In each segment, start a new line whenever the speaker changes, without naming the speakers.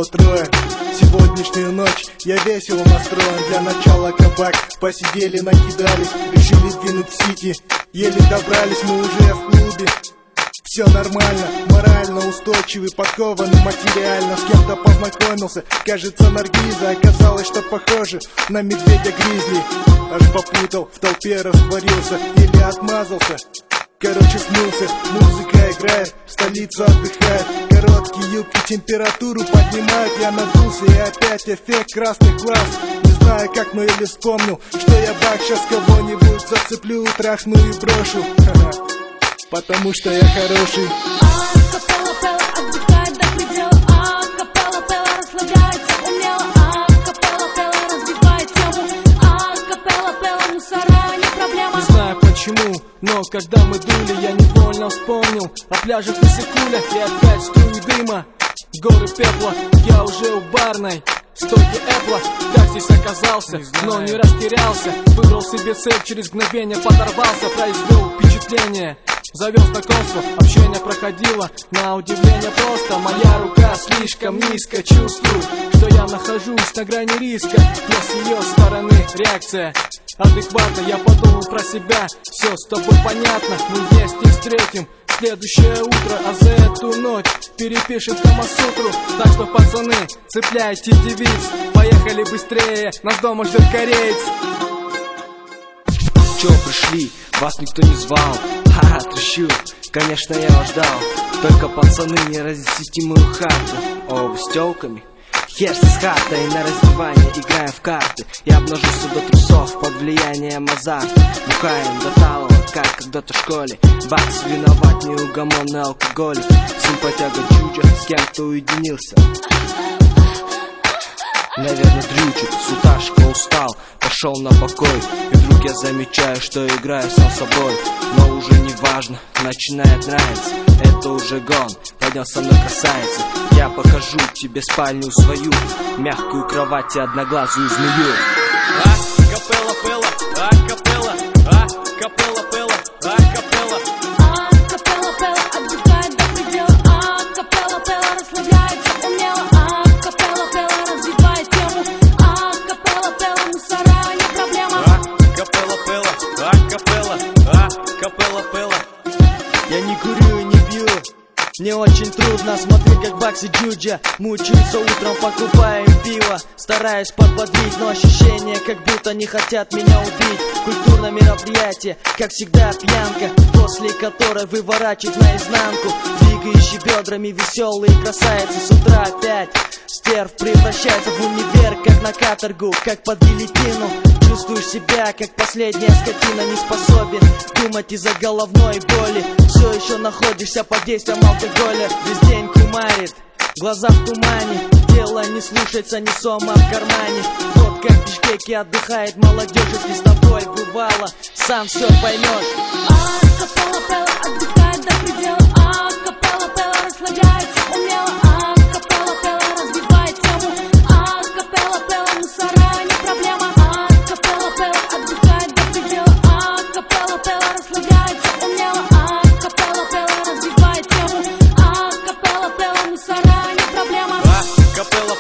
всего трое. Сегодняшнюю ночь я весело настроен. Для начала кабак, посидели, накидались, решили двинуть в сити. Еле добрались, мы уже в клубе. Все нормально, морально устойчивый, подкованный материально. С кем-то познакомился, кажется, Наргиза. Оказалось, что похоже на медведя-гризли. Аж попутал, в толпе растворился или отмазался. Короче, смылся, музыка играет, столица отдыхает. Короткие юбки температуру поднимают. Я надулся и опять эффект красных глаз. Не знаю как, но или вспомнил, что я бак, сейчас кого-нибудь зацеплю, трахну и брошу. Потому что я хороший.
Капелла отдыхает до предела. Капелла расслабляется умело. Капелла разбивает тему. Капелла мусора не проблема.
Не знаю почему, но когда мы дули, я невольно вспомнил о пляжах и Сыкулях и опять струи дыма, горы пепла. Я уже у барной стойки Эпла. Как здесь оказался, но не растерялся. Выбрал себе цель, через мгновение подорвался. Произвел впечатление, завел знакомство, общение проходило на удивление просто. Моя рука слишком низко, чувствую, что я нахожусь на грани риска. Но с ее стороны реакция адекватно. Я подумал про себя, все с тобой понятно. Мы вместе встретим следующее утро, а за эту ночь перепишем Камасутру. Так что, пацаны, цепляйте девиц, поехали быстрее, нас дома ждет кореец.
Чё пришли? Вас никто не звал. Ха-ха, трещу, конечно я вас ждал. Только, пацаны, не разнесите мою хату. О, вы с тёлками? Хер с хатой, на раздевание играем в карты. Я обнажусь до трусов под влиянием азарта. Бухаем до талого, как когда-то в школе. Бакс виноват, неугомонный алкоголик. Симпатяга Джуджа с кем-то уединился. Наверное, дрючит, суташка устал, пошел на покой. И вдруг я замечаю, что играю сам собой. Но уже не важно, начинает нравиться. Это уже гон, пойдем со мной, красавица. Я покажу тебе спальню свою, мягкую кровать и одноглазую змею.
Капелла, капелла, капелла, капелла.
Капелла отдыхает до предела. Капелла расслабляется умело. Капелла разбивает тему. Капелла мусора не проблема.
Капелла.
Я не курю и не пью. Мне очень трудно смотреть, как Бакс и Джуджа мучаются утром, покупая им пиво. Стараюсь подбодрить, но ощущение, как будто не хотят меня убить. Культурное мероприятие, как всегда пьянка, после которой выворачивает наизнанку. Двигающие бедрами веселые красавицы. С утра опять стерв превращается в универ, как на каторгу, как под гильотину. Чувствую себя, как последняя скотина, не способен думать из-за головной боли. Все еще находишься под действием алкоголя. Весь день кумарит, глаза в тумане. Дело не слушается, ни сома в кармане. Вот как в Бишкеке отдыхает молодежь. Если с тобой бывало, сам все поймешь.
Капелла отдыхает до предела. Капелла расслабляется умело. Капелла разбивает тему. Капелла мусора не проблема. Капелла отдыхает до предела. Капелла расслабляется умело. Капелла разбивает тему. Капелла мусора не проблема.
Капелла.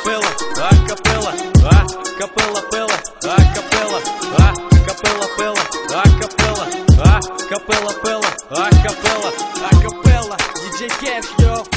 DJ Cash, yo.